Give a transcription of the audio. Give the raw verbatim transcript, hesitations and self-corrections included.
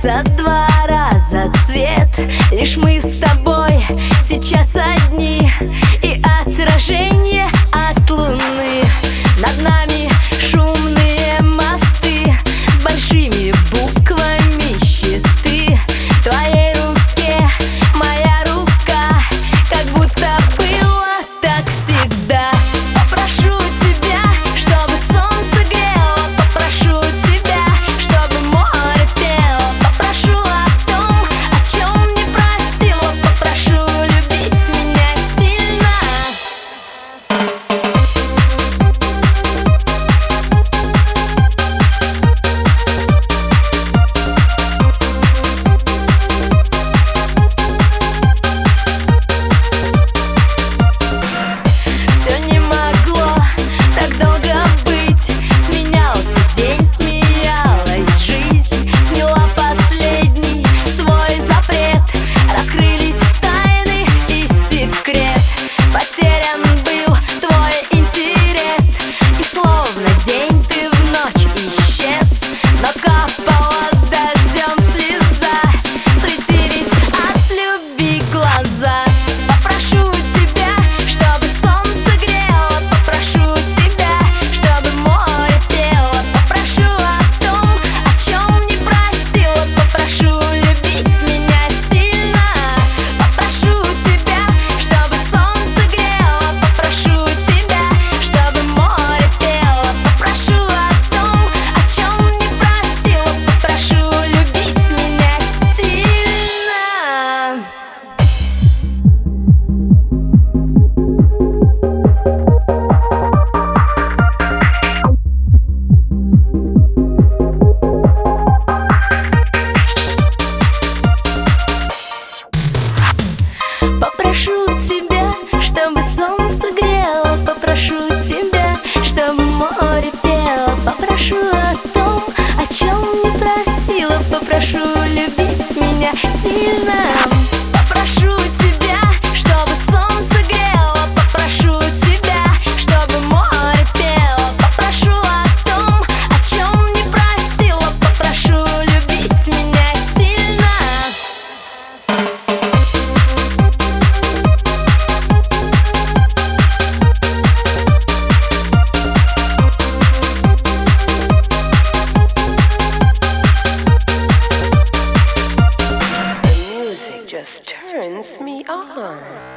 меняется два раза цвет. Лишь мы с тобой сейчас одни, и отражение от луны. Над нами шумные мосты с большими буквами щиты. В твоей руке моя рука, как будто было так всегда. Попрошу тебя, чтобы солнце грело, попрошу тебя, чтобы море пело, попрошу о том, о чем не просила, попрошу любить меня сильно. Все не могло так долго быть. Сменялся день, смеялась жизнь, сняла последний свой запрет. Раскрылись тайны и секрет. Потерян был твой интерес, и словно день ты в ночь исчез. Но капала дождем слеза, светились от любви глаза. Попрошу тебя, чтобы солнце грело, попрошу тебя, чтобы море пело, попрошу о том, о чем не просила, попрошу любить меня сильно. Попрошу тебя, чтобы солнце грело, попрошу тебя, чтобы море пело, попрошу о том, о чем не просила, попрошу любить меня сильно. Попрошу тебя, чтобы солнце грело, попрошу тебя, чтобы море пело, попрошу о том, о чем не просила, попрошу любить меня сильно. Попрошу тебя, чтобы солнце грело, попрошу тебя, чтобы море пело, попрошу о том, о чем не просила, попрошу любить меня сильно. Just turns me on.